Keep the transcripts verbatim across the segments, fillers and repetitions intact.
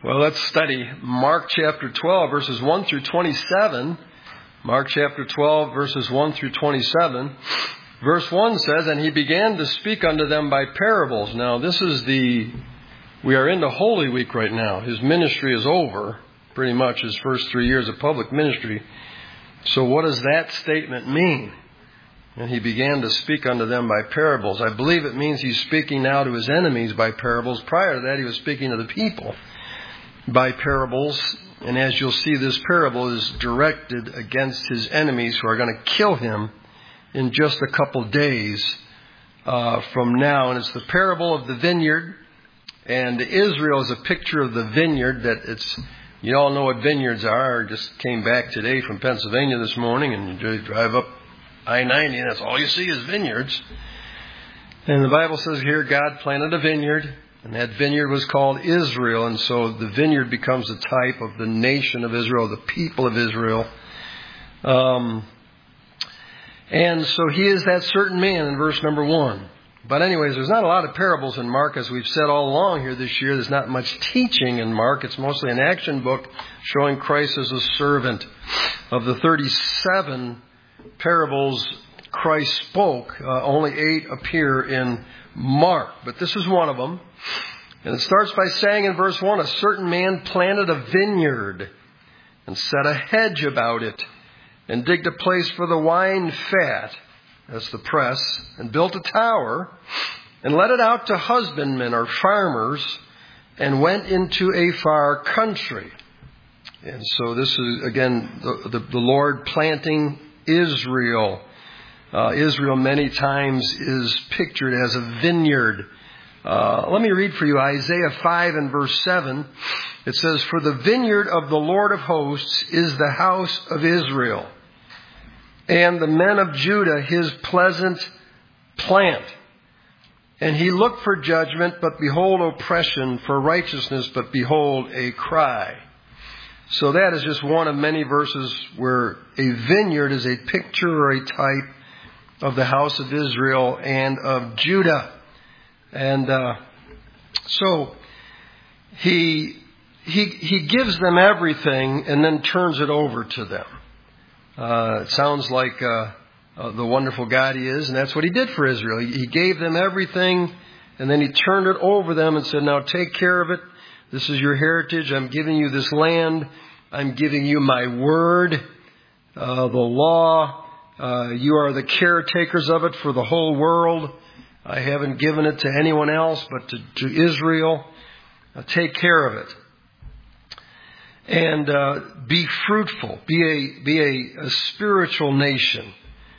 Well, let's study Mark chapter twelve, verses one through twenty-seven. Mark chapter twelve, verses one through twenty-seven. Verse one says, "And he began to speak unto them by parables." Now, this is the, we are into Holy Week right now. His ministry is over, pretty much his first three years of public ministry. So what does that statement mean? And he began to speak unto them by parables. I believe it means he's speaking now to his enemies by parables. Prior to that, he was speaking to the people by parables. And as you'll see, this parable is directed against his enemies who are going to kill him in just a couple days uh, from now. And it's the parable of the vineyard. And Israel is a picture of the vineyard that it's, you all know what vineyards are. I just came back today from Pennsylvania this morning, and you drive up I ninety, and that's all you see is vineyards. And the Bible says here God planted a vineyard, and that vineyard was called Israel. And so the vineyard becomes a type of the nation of Israel, the people of Israel. Um, and so he is that certain man in verse number one. But anyways, there's not a lot of parables in Mark, as we've said all along here this year. There's not much teaching in Mark. It's mostly an action book showing Christ as a servant. Of the thirty-seven parables Christ spoke, uh, only eight appear in Mark. But this is one of them. And it starts by saying in verse one, "A certain man planted a vineyard and set a hedge about it and digged a place for the wine fat," that's the press, "and built a tower and let it out to husbandmen or farmers and went into a far country." And so this is, again, the, the, the Lord planting Israel. Uh, Israel many times is pictured as a vineyard. Uh, let me read for you Isaiah five and verse seven. It says, "For the vineyard of the Lord of hosts is the house of Israel, and the men of Judah his pleasant plant. And he looked for judgment, but behold oppression, for righteousness, but behold a cry." So that is just one of many verses where a vineyard is a picture or a type of the house of Israel and of Judah. And uh, so he, he, he gives them everything and then turns it over to them. Uh, it sounds like uh, uh, the wonderful God he is, and that's what he did for Israel. He, he gave them everything, and then he turned it over them and said, "Now take care of it. This is your heritage. I'm giving you this land. I'm giving you my word, uh, the law. Uh, you are the caretakers of it for the whole world. I haven't given it to anyone else but to, to Israel. Uh, take care of it. And uh, be fruitful. Be a be a, a spiritual nation.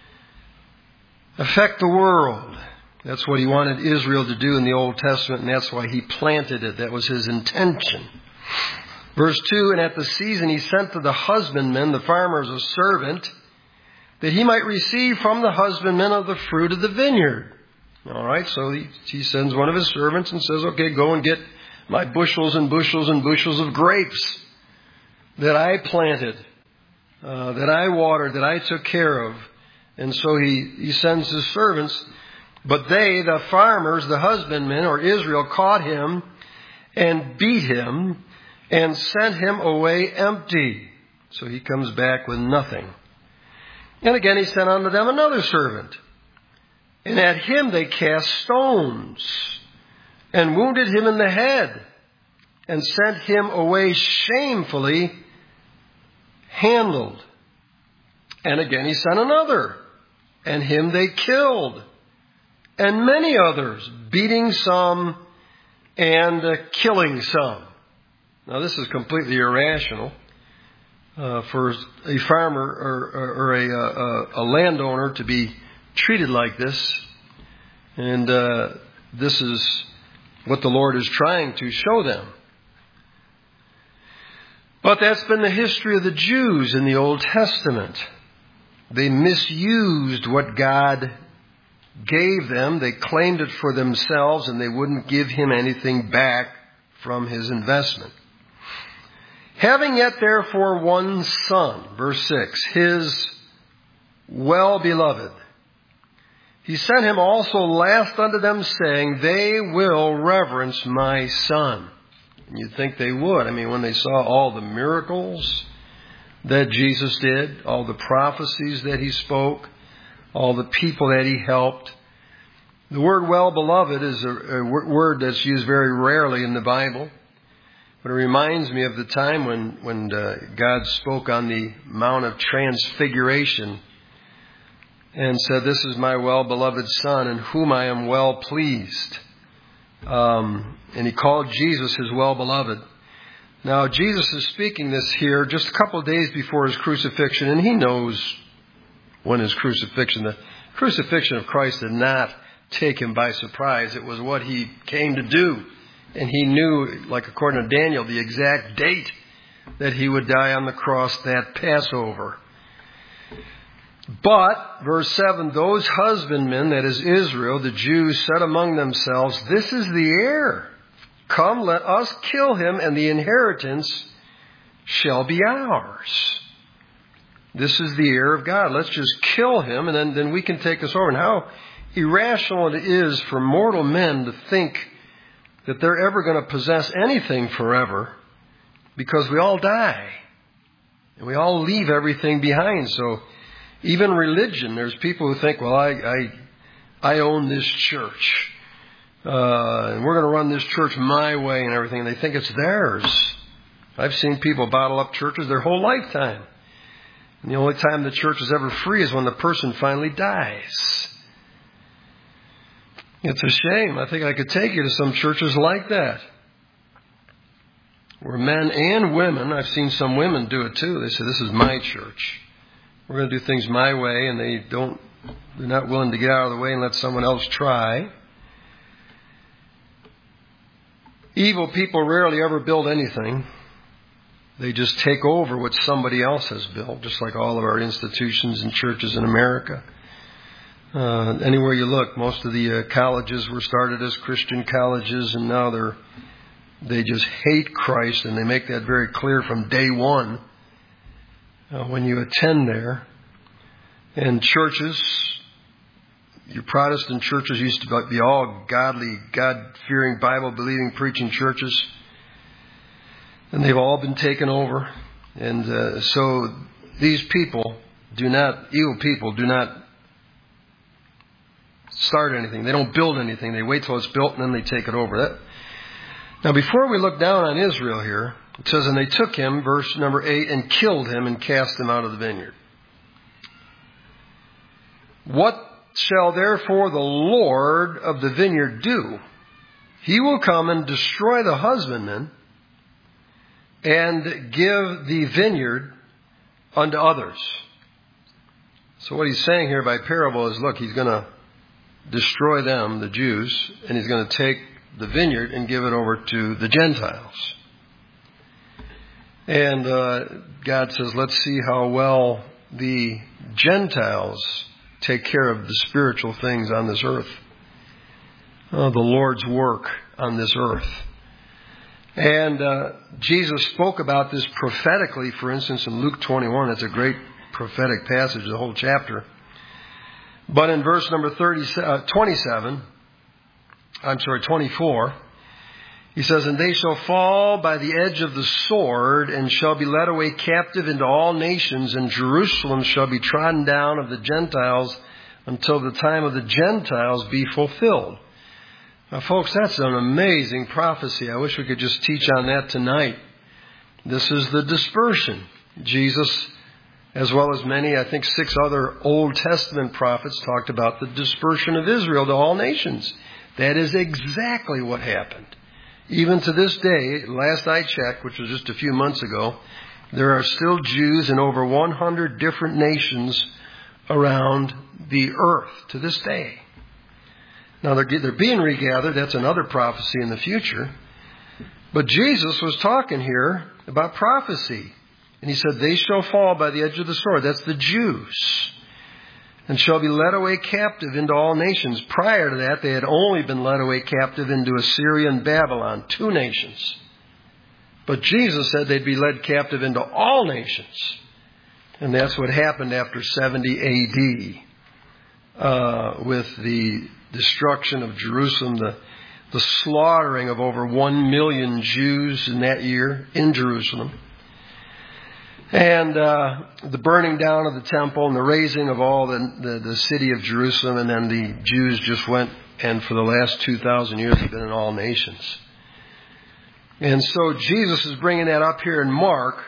Affect the world." That's what he wanted Israel to do in the Old Testament, and that's why he planted it. That was his intention. Verse two, "And at the season he sent to the husbandmen, the farmers, a servant, that he might receive from the husbandmen of the fruit of the vineyard." All right, so he, he sends one of his servants and says, "Okay, go and get my bushels and bushels and bushels of grapes that I planted, uh, that I watered, that I took care of." And so he, he sends his servants. But they, the farmers, the husbandmen, or Israel, caught him and beat him and sent him away empty. So he comes back with nothing. And again he sent unto them another servant. And at him they cast stones and wounded him in the head and sent him away shamefully handled. And again he sent another, and him they killed. And many others, beating some and uh, killing some. Now this is completely irrational uh, for a farmer or, or, or a, a, a landowner to be treated like this. And uh, this is what the Lord is trying to show them. But that's been the history of the Jews in the Old Testament. They misused what God gave them. They claimed it for themselves, and they wouldn't give him anything back from his investment. "Having yet therefore one son," verse six, "his well-beloved, he sent him also last unto them, saying, They will reverence my son. And you'd think they would. I mean, when they saw all the miracles that Jesus did, all the prophecies that he spoke, all the people that he helped. The word well-beloved is a, a word that's used very rarely in the Bible. But it reminds me of the time when, when uh, God spoke on the Mount of Transfiguration and said, "This is my well-beloved Son in whom I am well pleased." Um, and he called Jesus his well-beloved. Now, Jesus is speaking this here just a couple of days before his crucifixion, and he knows when his crucifixion, the crucifixion of Christ did not take him by surprise. It was what he came to do. And he knew, like according to Daniel, the exact date that he would die on the cross that Passover. But, verse seven, those husbandmen, that is Israel, the Jews, said among themselves, "This is the heir. Come, let us kill him, and the inheritance shall be ours." This is the heir of God. Let's just kill him, and then, then we can take this over. And how irrational it is for mortal men to think that they're ever going to possess anything forever, because we all die. And we all leave everything behind. So even religion, there's people who think, well, I I, I own this church. Uh, and we're going to run this church my way and everything. And they think it's theirs. I've seen people bottle up churches their whole lifetime. And the only time the church is ever free is when the person finally dies. It's a shame. I think I could take you to some churches like that, where men and women, I've seen some women do it too. They say, "This is my church. We're going to do things my way," and they don't, they're not willing to get out of the way and let someone else try. Evil people rarely ever build anything. They just take over what somebody else has built, just like all of our institutions and churches in America. Uh, anywhere you look, most of the uh, colleges were started as Christian colleges, and now they're they just hate Christ, and they make that very clear from day one uh, when you attend there. And churches, your Protestant churches used to be all godly, God-fearing, Bible-believing, preaching churches, and they've all been taken over. And uh, so these people do not, evil people do not start anything. They don't build anything. They wait till it's built and then they take it over. That. Now, before we look down on Israel here, it says, "And they took him," verse number eight, "and killed him and cast him out of the vineyard. What shall therefore the Lord of the vineyard do? He will come and destroy the husbandmen and give the vineyard unto others." So what he's saying here by parable is, look, he's going to destroy them, the Jews, and he's going to take the vineyard and give it over to the Gentiles. And uh, God says, let's see how well the Gentiles take care of the spiritual things on this earth. Uh, the Lord's work on this earth. And uh, Jesus spoke about this prophetically, for instance, in Luke twenty-one. It's a great prophetic passage, the whole chapter. But in verse number thirty, uh, twenty-seven, I'm sorry, twenty-four, he says, "And they shall fall by the edge of the sword, and shall be led away captive into all nations, and Jerusalem shall be trodden down of the Gentiles until the time of the Gentiles be fulfilled." Now, folks, that's an amazing prophecy. I wish we could just teach on that tonight. This is the dispersion. Jesus, as well as many, I think six other Old Testament prophets, talked about the dispersion of Israel to all nations. That is exactly what happened. Even to this day, last I checked, which was just a few months ago, there are still Jews in over one hundred different nations around the earth to this day. Now, they're, they're being regathered. That's another prophecy in the future. But Jesus was talking here about prophecy. And he said, they shall fall by the edge of the sword. That's the Jews. And shall be led away captive into all nations. Prior to that, they had only been led away captive into Assyria and Babylon, two nations. But Jesus said they'd be led captive into all nations. And that's what happened after seventy A D Uh, with the destruction of Jerusalem, the, the slaughtering of over one million Jews in that year in Jerusalem. And uh, the burning down of the temple and the razing of all the, the, the city of Jerusalem. And then the Jews just went, and for the last two thousand years have been in all nations. And so Jesus is bringing that up here in Mark.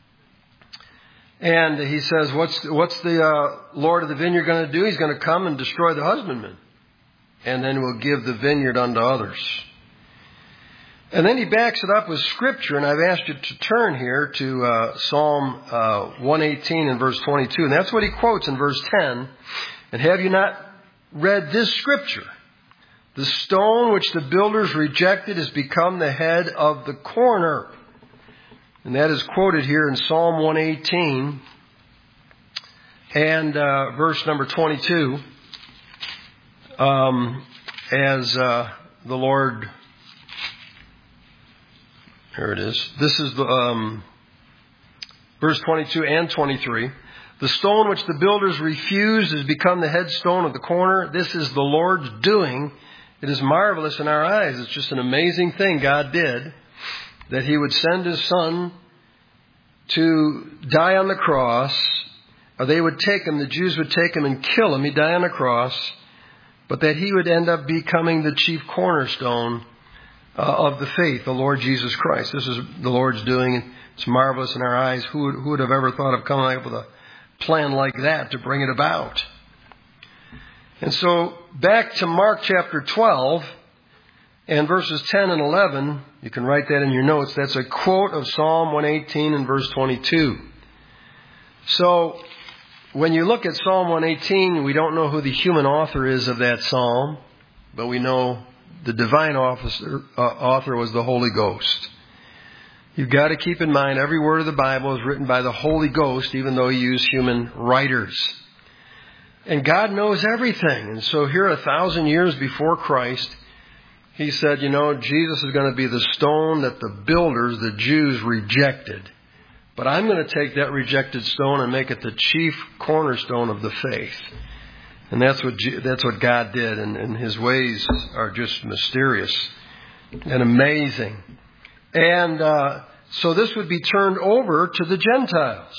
And he says, what's, what's the uh, Lord of the vineyard going to do? He's going to come and destroy the husbandman. And then will give the vineyard unto others. And then he backs it up with Scripture. And I've asked you to turn here to uh, Psalm uh, one eighteen and verse twenty-two. And that's what he quotes in verse ten. And have you not read this Scripture? The stone which the builders rejected has become the head of the corner. And that is quoted here in Psalm one eighteen and uh, verse number twenty-two. Um, as uh, the Lord, here it is. This is the um, verse twenty-two and twenty-three. The stone which the builders refused has become the headstone of the corner. This is the Lord's doing. It is marvelous in our eyes. It's just an amazing thing God did, that He would send His Son to die on the cross, or they would take Him, the Jews would take Him and kill Him. He'd die on the cross. But that He would end up becoming the chief cornerstone uh, of the faith, the Lord Jesus Christ. This is the Lord's doing. It's marvelous in our eyes. Who would, who would have ever thought of coming up with a plan like that to bring it about? And so back to Mark chapter twelve and verses ten and eleven. You can write that in your notes. That's a quote of Psalm one eighteen and verse twenty-two. So when you look at Psalm one eighteen, we don't know who the human author is of that psalm, but we know the divine officer, uh, author was the Holy Ghost. You've got to keep in mind every word of the Bible is written by the Holy Ghost, even though He used human writers. And God knows everything. And so here, a thousand years before Christ, He said, you know, Jesus is going to be the stone that the builders, the Jews, rejected. But I'm going to take that rejected stone and make it the chief cornerstone of the faith. And that's what that's what God did. And, and His ways are just mysterious and amazing. And uh, so this would be turned over to the Gentiles.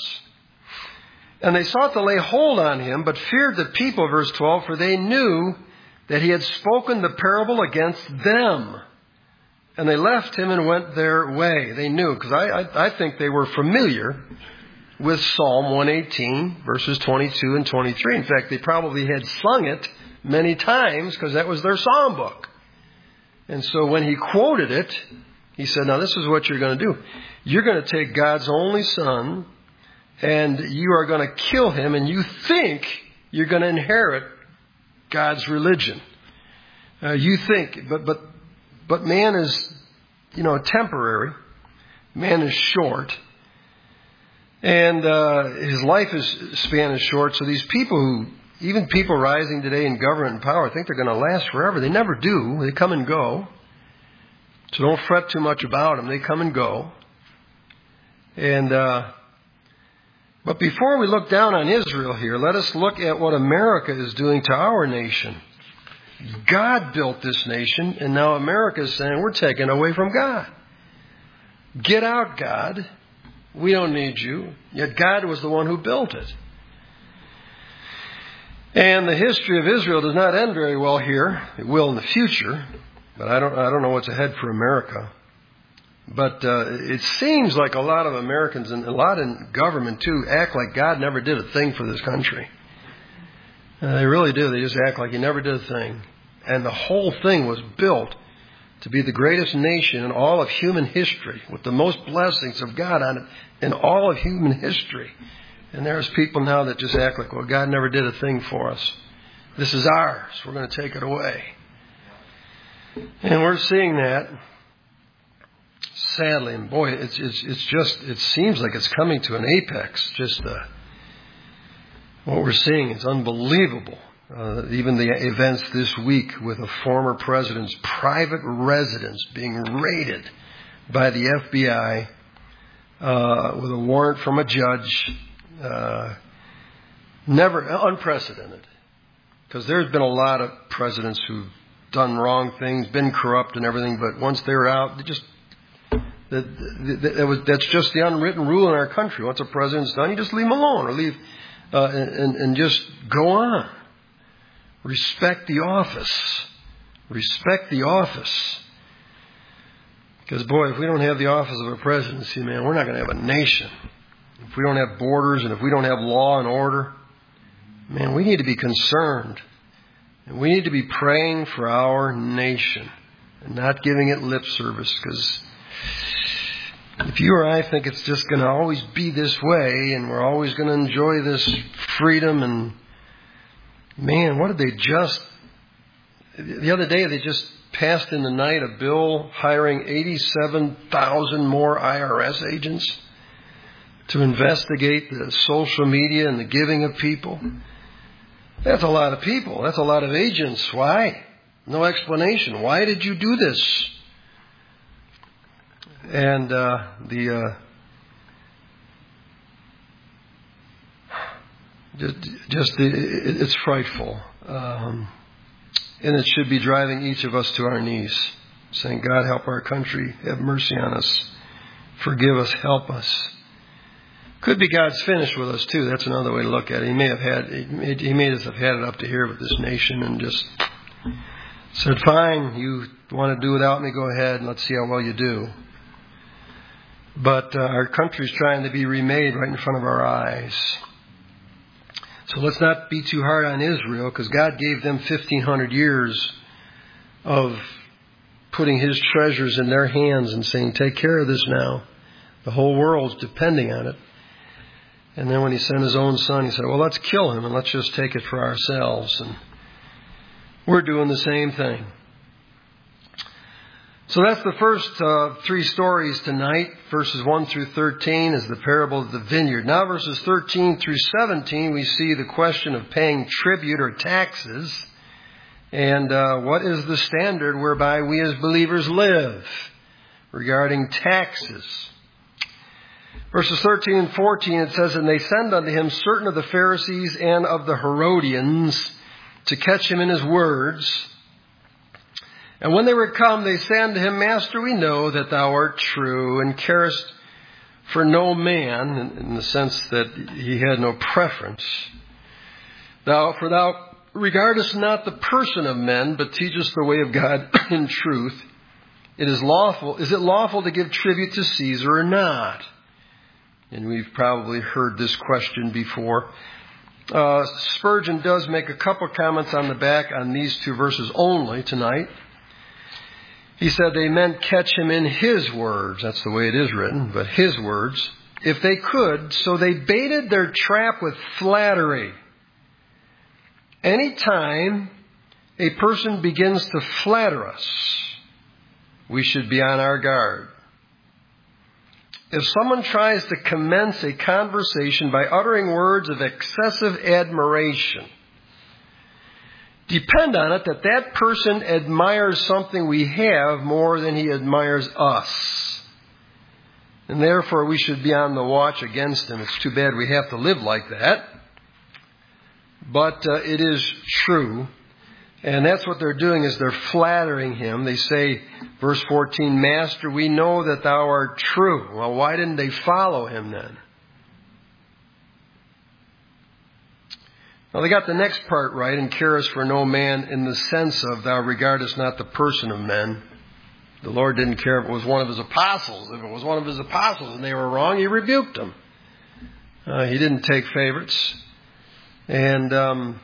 And they sought to lay hold on Him, but feared the people, verse twelve, for they knew that He had spoken the parable against them. And they left Him and went their way. They knew, because I, I, I think they were familiar with Psalm one eighteen, verses twenty-two and twenty-three. In fact, they probably had sung it many times because that was their psalm book. And so when He quoted it, He said, now this is what you're going to do. You're going to take God's only Son and you are going to kill Him, and you think you're going to inherit God's religion. Uh, you think, but but but man is, you know, temporary. Man is short. And uh, his life is span is short. So these people who, even people rising today in government and power, think they're going to last forever. They never do. They come and go. So don't fret too much about them. They come and go. And uh, but before we look down on Israel here, let us look at what America is doing to our nation. God built this nation, and now America is saying we're taking away from God. Get out, God. We don't need you. Yet God was the one who built it. And the history of Israel does not end very well here. It will in the future, but I don't I don't know what's ahead for America. But uh, it seems like a lot of Americans, and a lot in government too, act like God never did a thing for this country. Uh, they really do. They just act like He never did a thing. And the whole thing was built to be the greatest nation in all of human history, with the most blessings of God on it in all of human history. And there's people now that just act like, well, God never did a thing for us. This is ours. We're going to take it away. And we're seeing that, sadly. And boy, it's it's, it's just, it seems like it's coming to an apex. Just uh, what we're seeing is unbelievable. Uh, even the events this week with a former president's private residence being raided by the F B I uh, with a warrant from a judge. Uh, never, unprecedented. Because there's been a lot of presidents who done wrong things, been corrupt and everything, but once they're out, they just that, that, that was, that's just the unwritten rule in our country. Once a president's done, you just leave him alone or leave uh, and, and just go on. Respect the office. Respect the office. Because, boy, if we don't have the office of a presidency, man, we're not going to have a nation. If we don't have borders and if we don't have law and order, man, we need to be concerned. And we need to be praying for our nation and not giving it lip service. Because if you or I think it's just going to always be this way and we're always going to enjoy this freedom and, man, what did they just... The other day they just passed in the night a bill hiring eighty-seven thousand more I R S agents to investigate the social media and the giving of people. That's a lot of people. That's a lot of agents. Why? No explanation. Why did you do this? And uh, the uh, just, just the, it, it's frightful, um, and it should be driving each of us to our knees, saying, "God, help our country. Have mercy on us. Forgive us. Help us." Could be God's finished with us too. That's another way to look at it. He may have had, he may, he may just have had it up to here with this nation and just said, "Fine, you want to do without me? Go ahead, and let's see how well you do." But uh, our country's trying to be remade right in front of our eyes. So let's not be too hard on Israel, because God gave them fifteen hundred years of putting His treasures in their hands and saying, "Take care of this now." The whole world's depending on it. And then when He sent His own Son, He said, "Well, let's kill Him and let's just take it for ourselves." And we're doing the same thing. So that's the first uh, three stories tonight. Verses one through thirteen is the parable of the vineyard. Now verses thirteen through seventeen, we see the question of paying tribute or taxes. And uh, what is the standard whereby we as believers live regarding taxes? Verses thirteen and fourteen, it says, "And they send unto him certain of the Pharisees and of the Herodians to catch him in his words. And when they were come, they say unto him, Master, we know that thou art true, and carest for no man," in the sense that he had no preference. "Thou, for thou regardest not the person of men, but teachest the way of God in truth. It is lawful. Is it lawful to give tribute to Caesar or not?" And we've probably heard this question before. Uh, Spurgeon does make a couple comments on the back on these two verses only tonight. He said they meant catch him in his words. That's the way it is written, but his words. If they could, so they baited their trap with flattery. Anytime a person begins to flatter us, we should be on our guard. If someone tries to commence a conversation by uttering words of excessive admiration, depend on it that that person admires something we have more than he admires us. And therefore we should be on the watch against him. It's too bad we have to live like that. But uh, it is true. And that's what they're doing, is they're flattering him. They say, verse fourteen, "Master, we know that thou art true." Well, why didn't they follow him then? Well, they got the next part right, "and carest for no man," in the sense of thou regardest not the person of men. The Lord didn't care if it was one of His apostles. If it was one of His apostles and they were wrong, He rebuked them. Uh, he didn't take favorites. And um,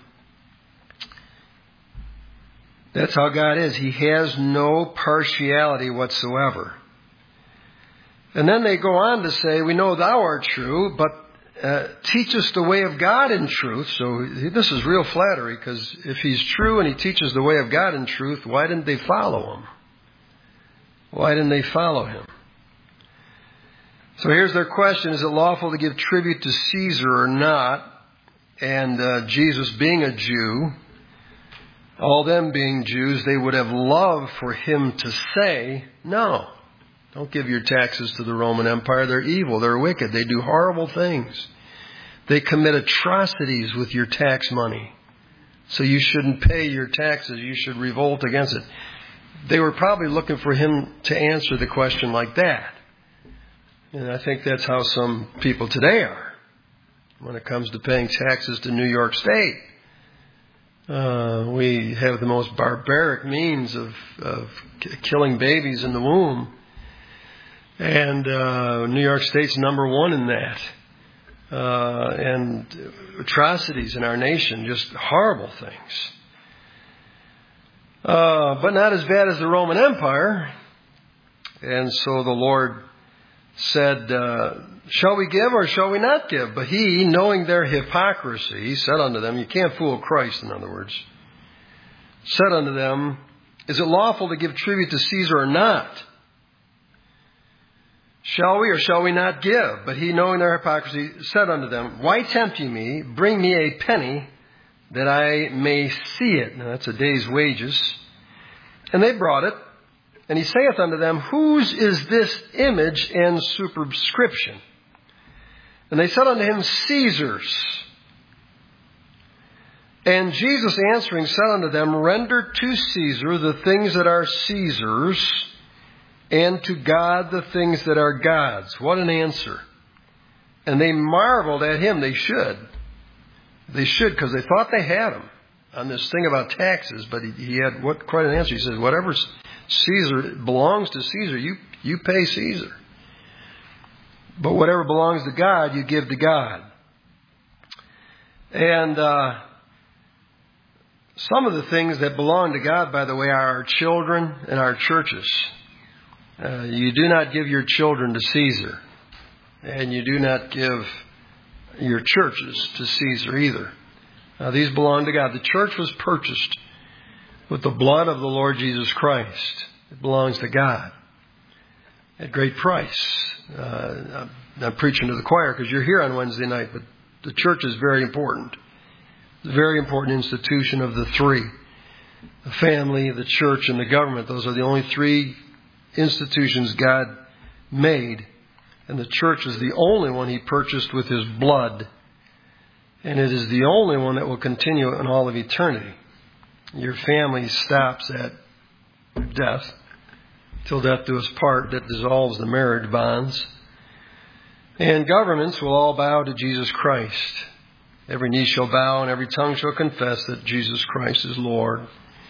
that's how God is. He has no partiality whatsoever. And then they go on to say, "We know thou art true, but Uh, teach us the way of God in truth." So this is real flattery, because if He's true and He teaches the way of God in truth, why didn't they follow Him? Why didn't they follow Him? So here's their question. Is it lawful to give tribute to Caesar or not? And uh, Jesus being a Jew, all them being Jews, they would have loved for Him to say, "No. Don't give your taxes to the Roman Empire. They're evil. They're wicked. They do horrible things. They commit atrocities with your tax money. so you shouldn't pay your taxes. You should revolt against it. They were probably looking for him to answer the question like that. And I think that's how some people today are when it comes to paying taxes to New York State. Uh, we have the most barbaric means of, of k- killing babies in the womb. And uh, New York State's number one in that. Uh, and atrocities in our nation, just horrible things. Uh, but not as bad as the Roman Empire. And so the Lord said, uh, shall we give or shall we not give? But he, knowing their hypocrisy, said unto them, you can't fool Christ, in other words, said unto them, is it lawful to give tribute to Caesar or not? Shall we or shall we not give? But he, knowing their hypocrisy, said unto them, why tempt ye me? Bring me a penny that I may see it. Now that's a day's wages. And they brought it. And he saith unto them, whose is this image and superscription? And they said unto him, Caesar's. And Jesus answering said unto them, render to Caesar the things that are Caesar's, and to God the things that are God's. What an answer. And they marveled at him. They should. They should, because they thought they had him on this thing about taxes. But he, he had what quite an answer. He says, whatever Caesar belongs to Caesar, you, you pay Caesar. But whatever belongs to God, you give to God. And uh, some of the things that belong to God, by the way, are our children and our churches. Uh, you do not give your children to Caesar. And you do not give your churches to Caesar either. Uh, these belong to God. The church was purchased with the blood of the Lord Jesus Christ. It belongs to God at great price. Uh, I'm not preaching to the choir because you're here on Wednesday night, but the church is very important. It's a very important institution of the three. The family, the church, and the government. Those are the only three institutions God made. And the church is the only one he purchased with his blood. And it is the only one that will continue in all of eternity. Your family stops at death, till death do us part, that dissolves the marriage bonds. And governments will all bow to Jesus Christ. Every knee shall bow and every tongue shall confess that Jesus Christ is Lord.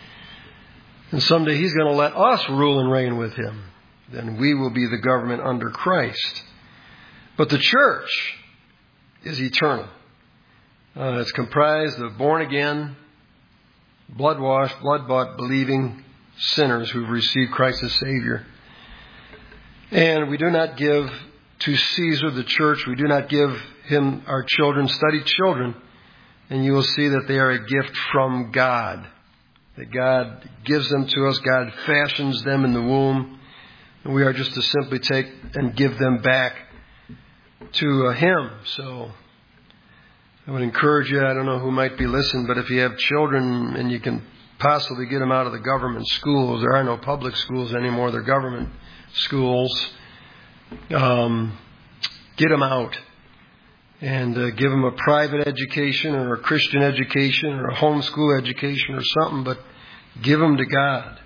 And someday he's going to let us rule and reign with him. Then we will be the government under Christ. But the church is eternal. Uh, it's comprised of born-again, blood-washed, blood-bought, believing sinners who've received Christ as Savior. And we do not give to Caesar, the church. We do not give him our children. Study children, and you will see that they are a gift from God. That God gives them to us. God fashions them in the womb. And we are just to simply take and give them back to uh, him. So I would encourage you, I don't know who might be listening, but if you have children and you can possibly get them out of the government schools, there are no public schools anymore, they're government schools, um, get them out and uh, give them a private education or a Christian education or a homeschool education or something, but give them to God.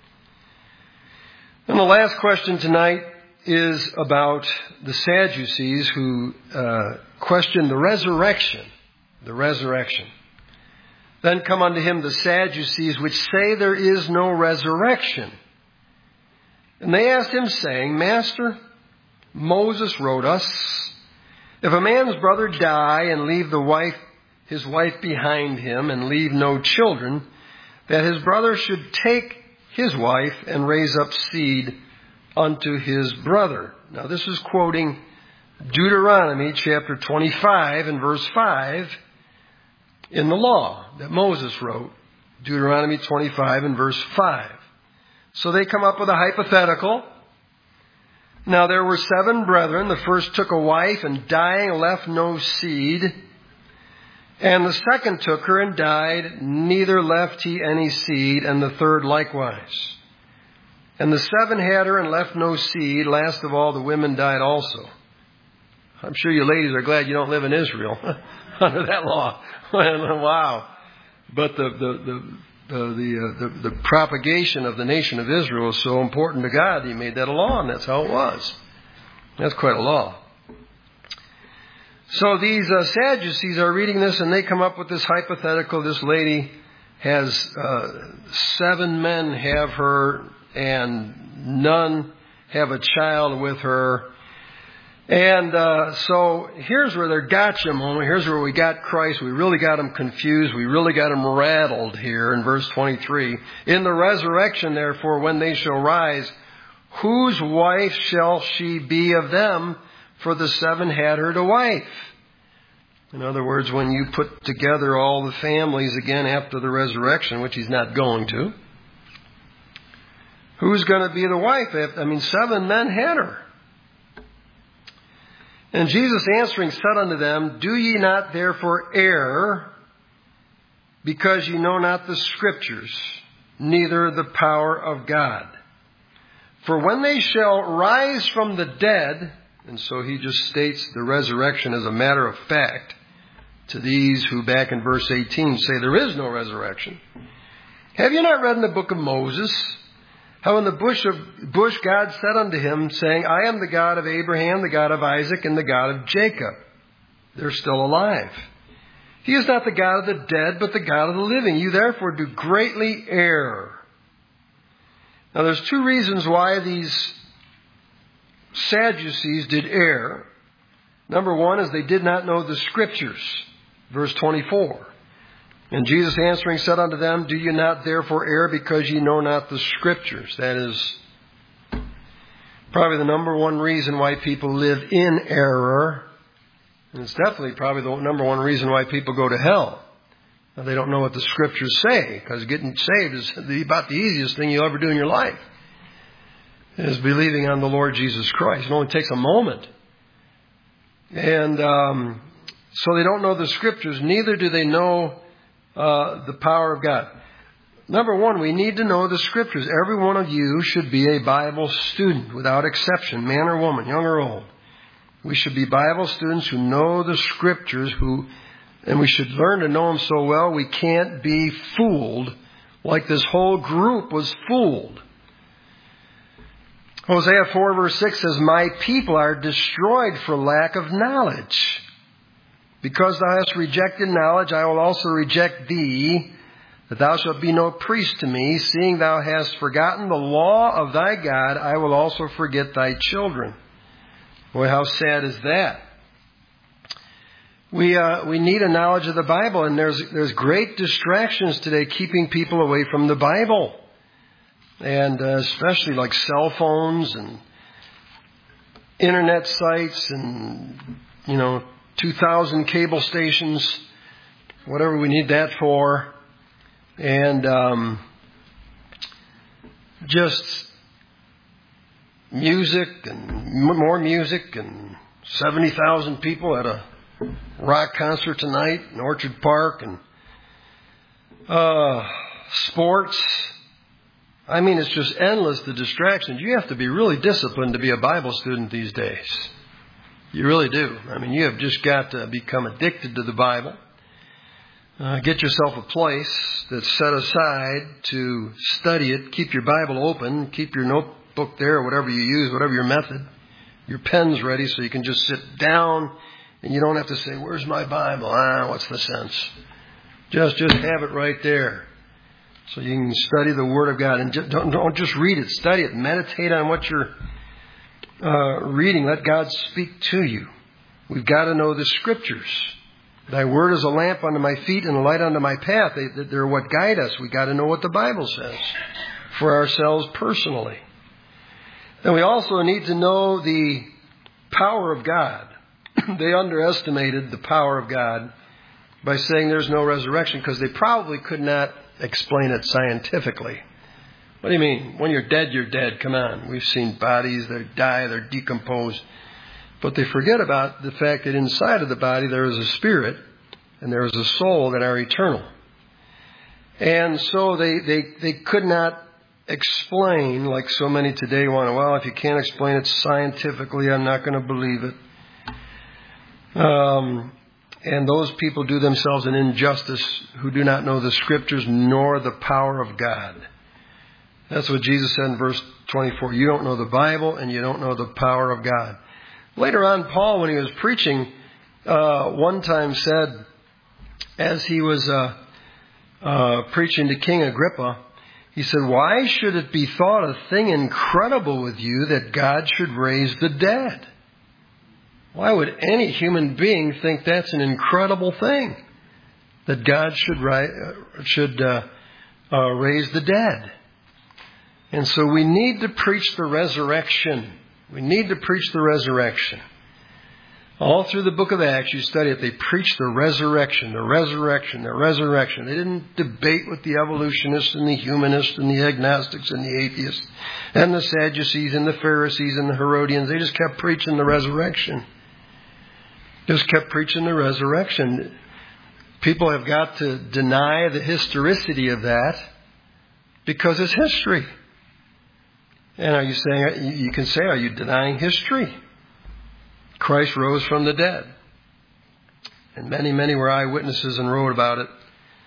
And the last question tonight is about the Sadducees who uh, question the resurrection. The resurrection. Then come unto him the Sadducees, which say there is no resurrection. And they asked him, saying, Master, Moses wrote us, if a man's brother die and leave the wife, his wife behind him, and leave no children, that his brother should take his wife and raise up seed unto his brother. Now this is quoting Deuteronomy chapter twenty-five and verse five in the law that Moses wrote. Deuteronomy twenty-five and verse five. So they come up with a hypothetical. Now there were seven brethren. The first took a wife and dying left no seed. And the second took her and died, neither left he any seed, and the third likewise. And the seven had her and left no seed. Last of all, the women died also. I'm sure you ladies are glad you don't live in Israel under that law. Wow. But the the the the the, uh, the the propagation of the nation of Israel is so important to God, He made that a law, and that's how it was. That's quite a law. So these uh, Sadducees are reading this, and they come up with this hypothetical. This lady has uh, seven men have her, and none have a child with her. And uh, so here's where their gotcha moment. Here's where we got Christ. We really got him confused. We really got him rattled here in verse twenty-three. In the resurrection, therefore, when they shall rise, whose wife shall she be of them? For the seven had her to wife. In other words, when you put together all the families again after the resurrection, which he's not going to, who's going to be the wife? I mean, seven men had her. And Jesus answering said unto them, Do ye not therefore err, because ye know not the Scriptures, neither the power of God? For when they shall rise from the dead, and so he just states the resurrection as a matter of fact to these who back in verse eighteen say there is no resurrection. Have you not read in the book of Moses how in the bush of bush God said unto him, saying, I am the God of Abraham, the God of Isaac, and the God of Jacob. They're still alive. He is not the God of the dead, but the God of the living. You therefore do greatly err. Now there's two reasons why these Sadducees did err. Number one is they did not know the Scriptures. Verse twenty-four. And Jesus answering said unto them, Do you not therefore err, because ye know not the Scriptures? That is probably the number one reason why people live in error. And it's definitely probably the number one reason why people go to hell. Now, they don't know what the Scriptures say, because getting saved is about the easiest thing you'll ever do in your life. Is believing on the Lord Jesus Christ. It only takes a moment. And um, so they don't know the Scriptures, neither do they know uh, the power of God. Number one, we need to know the Scriptures. Every one of you should be a Bible student, without exception, man or woman, young or old. We should be Bible students who know the Scriptures, who, and we should learn to know them so well we can't be fooled like this whole group was fooled. Hosea four verse six says, My people are destroyed for lack of knowledge. Because thou hast rejected knowledge, I will also reject thee, that thou shalt be no priest to me. Seeing thou hast forgotten the law of thy God, I will also forget thy children. Boy, how sad is that? We uh, we need a knowledge of the Bible, and there's there's great distractions today keeping people away from the Bible. And uh, especially like cell phones and internet sites and, you know, two thousand cable stations, whatever we need that for. And um, just music and more music and seventy thousand people at a rock concert tonight in Orchard Park and uh, sports. I mean, it's just endless, the distractions. You have to be really disciplined to be a Bible student these days. You really do. I mean, you have just got to become addicted to the Bible. Uh, get yourself a place that's set aside to study it. Keep your Bible open. Keep your notebook there, or whatever you use, whatever your method. Your pen's ready so you can just sit down and you don't have to say, where's my Bible? Ah, what's the sense? Just, just have it right there. So you can study the Word of God. And just, don't, don't just read it. Study it. Meditate on what you're uh, reading. Let God speak to you. We've got to know the Scriptures. Thy Word is a lamp unto my feet and a light unto my path. They, they're what guide us. We've got to know what the Bible says for ourselves personally. And we also need to know the power of God. They underestimated the power of God by saying there's no resurrection, because they probably could not explain it scientifically. What do you mean? When you're dead, you're dead. Come on. We've seen bodies that die, they're decomposed. But they forget about the fact that inside of the body there is a spirit and there is a soul that are eternal. And so they, they, they could not explain, like so many today want to, well, if you can't explain it scientifically, I'm not going to believe it. Um, And those people do themselves an injustice who do not know the Scriptures nor the power of God. That's what Jesus said in verse twenty-four. You don't know the Bible and you don't know the power of God. Later on, Paul, when he was preaching, uh, one time said, as he was uh, uh, preaching to King Agrippa, he said, why should it be thought a thing incredible with you that God should raise the dead? Why would any human being think that's an incredible thing, that God should, ri- should uh, uh, raise the dead? And so we need to preach the resurrection. We need to preach the resurrection. All through the book of Acts, you study it, they preached the resurrection, the resurrection, the resurrection. They didn't debate with the evolutionists and the humanists and the agnostics and the atheists and the Sadducees and the Pharisees and the Herodians. They just kept preaching the resurrection. Just kept preaching the resurrection. People have got to deny the historicity of that because it's history. And are you saying, you can say, are you denying history? Christ rose from the dead. And many, many were eyewitnesses and wrote about it.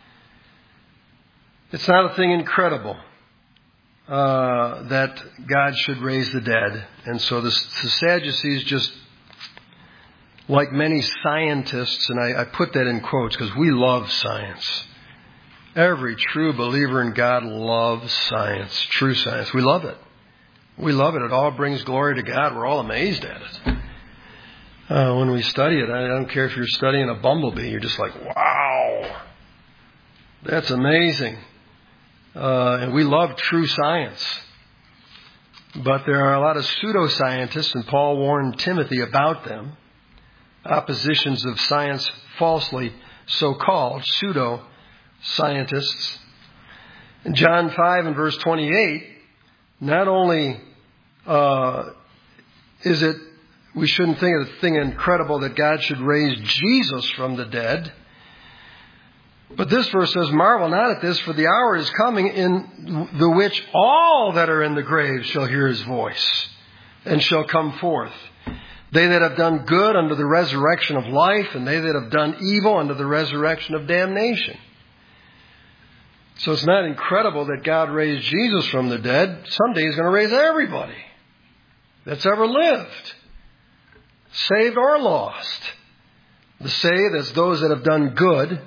It's not a thing incredible uh, that God should raise the dead. And so the, the Sadducees just, like many scientists, and I, I put that in quotes because we love science. Every true believer in God loves science, true science. We love it. We love it. It all brings glory to God. We're all amazed at it. Uh, when we study it, I don't care if you're studying a bumblebee. You're just like, wow, that's amazing. Uh, and we love true science. But there are a lot of pseudoscientists, and Paul warned Timothy about them. Oppositions of science, falsely so-called pseudo-scientists. In John five and verse twenty-eight, not only uh, is it, we shouldn't think of the thing incredible that God should raise Jesus from the dead, but this verse says, marvel not at this, for the hour is coming in the which all that are in the grave shall hear his voice and shall come forth. They that have done good unto the resurrection of life, and they that have done evil unto the resurrection of damnation. So it's not incredible that God raised Jesus from the dead. Someday he's going to raise everybody that's ever lived, saved or lost. The saved, that's those that have done good.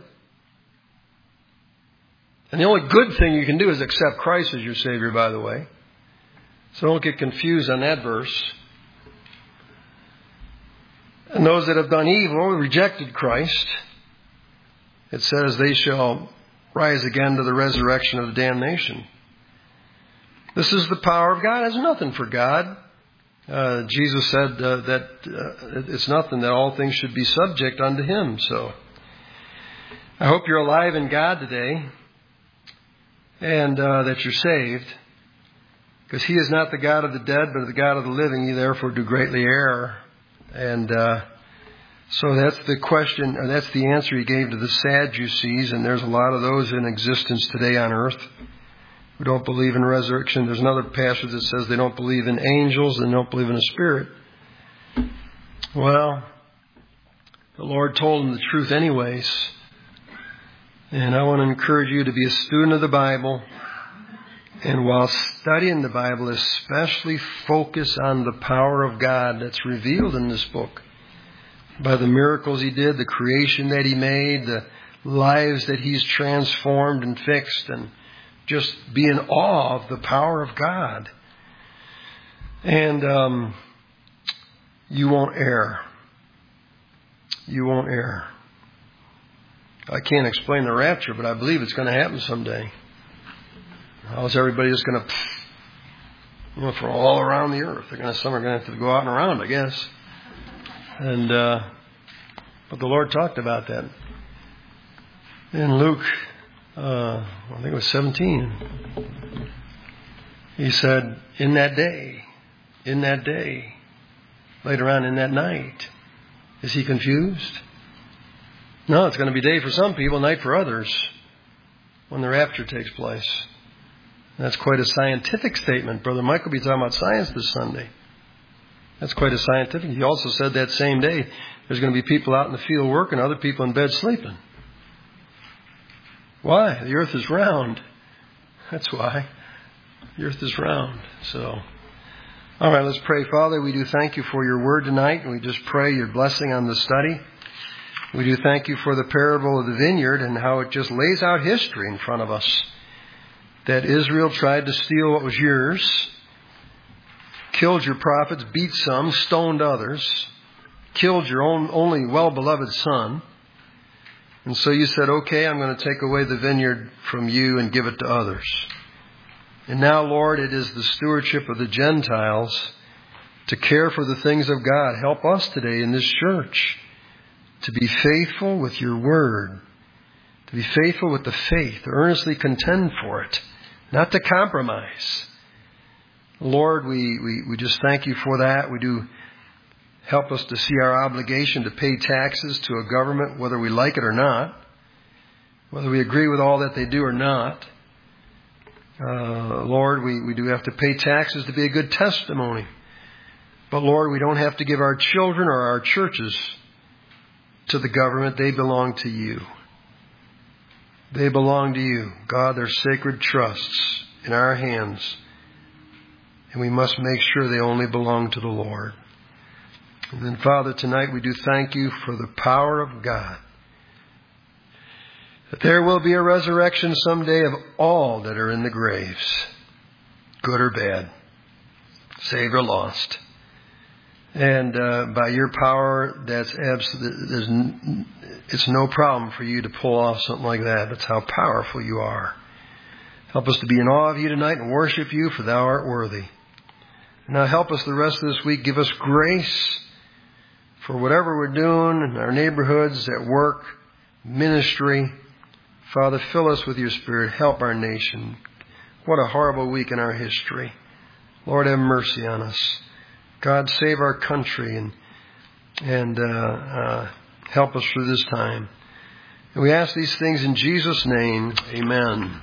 And the only good thing you can do is accept Christ as your Savior, by the way. So don't get confused on that verse. And those that have done evil, rejected Christ, it says they shall rise again to the resurrection of the damnation. This is the power of God. It's nothing for God. Uh, Jesus said uh, that uh, it's nothing, that all things should be subject unto Him. So I hope you're alive in God today and uh, that you're saved. Because He is not the God of the dead, but the God of the living. You therefore do greatly err. And uh, so that's the question, or that's the answer He gave to the Sadducees, and there's a lot of those in existence today on earth who don't believe in resurrection. There's another passage that says they don't believe in angels and don't believe in a spirit. Well, the Lord told them the truth anyways. And I want to encourage you to be a student of the Bible. And while studying the Bible, especially focus on the power of God that's revealed in this book. By the miracles He did, the creation that He made, the lives that He's transformed and fixed, and just be in awe of the power of God. And um, you won't err. You won't err. I can't explain the rapture, but I believe it's going to happen someday. How's everybody just going to, you know, from all around the earth? They're going to, some are going to have to go out and around, I guess. And uh, but the Lord talked about that in Luke. Uh, I think it was seventeen. He said, "In that day, in that day, later on in that night." Is He confused? No, it's going to be day for some people, night for others, when the rapture takes place. That's quite a scientific statement. Brother Mike will be talking about science this Sunday. That's quite a scientific. He also said that same day, there's going to be people out in the field working, other people in bed sleeping. Why? The earth is round. That's why. The earth is round. So, all right, let's pray. Father, we do thank you for your word tonight, and we just pray your blessing on the study. We do thank you for the parable of the vineyard and how it just lays out history in front of us. That Israel tried to steal what was yours, killed your prophets, beat some, stoned others, killed your own only well-beloved son. And so you said, okay, I'm going to take away the vineyard from you and give it to others. And now, Lord, it is the stewardship of the Gentiles to care for the things of God. Help us today in this church to be faithful with your word, to be faithful with the faith, to earnestly contend for it, not to compromise. Lord, we, we, we just thank you for that. We do help us to see our obligation to pay taxes to a government, whether we like it or not, whether we agree with all that they do or not. Uh, Lord, we, we do have to pay taxes to be a good testimony. But Lord, we don't have to give our children or our churches to the government. They belong to you. They belong to you. God, they're sacred trusts in our hands. And we must make sure they only belong to the Lord. And then, Father, tonight we do thank you for the power of God. That there will be a resurrection someday of all that are in the graves, good or bad, saved or lost. And uh, by your power, that's absolute. There's n- it's no problem for you to pull off something like that. That's how powerful you are. Help us to be in awe of you tonight and worship you, for thou art worthy. Now help us the rest of this week. Give us grace for whatever we're doing in our neighborhoods, at work, ministry. Father, fill us with your Spirit. Help our nation. What a horrible week in our history. Lord, have mercy on us. God, save our country and and uh, uh, help us through this time. And we ask these things in Jesus' name. Amen.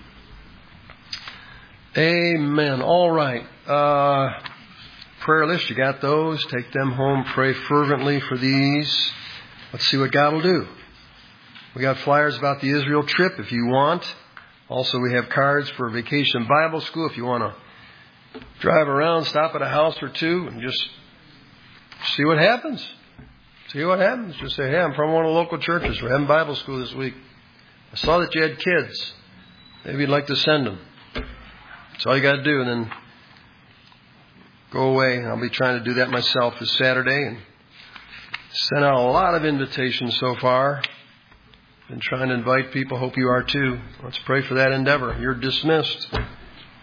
Amen. All right. Uh, prayer list, you got those? Take them home. Pray fervently for these. Let's see what God will do. We got flyers about the Israel trip if you want. Also, we have cards for Vacation Bible School if you want to drive around, stop at a house or two, and just see what happens. See what happens. Just say, hey, I'm from one of the local churches. We're having Bible school this week. I saw that you had kids. Maybe you'd like to send them. That's all you got to do. And then go away. I'll be trying to do that myself this Saturday. And sent out a lot of invitations so far. Been trying to invite people. Hope you are too. Let's pray for that endeavor. You're dismissed.